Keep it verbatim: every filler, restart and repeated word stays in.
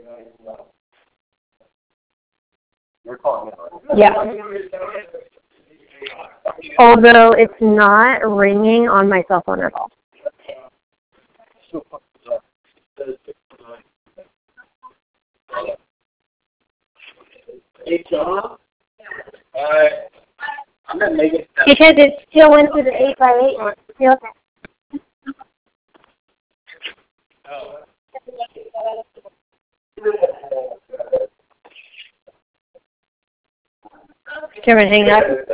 Yeah. Although it's not ringing on my cell phone at all. Hey, John. Uh, I'm not making stuff. Because it still went through the eight by eight. Still. Can we hang up?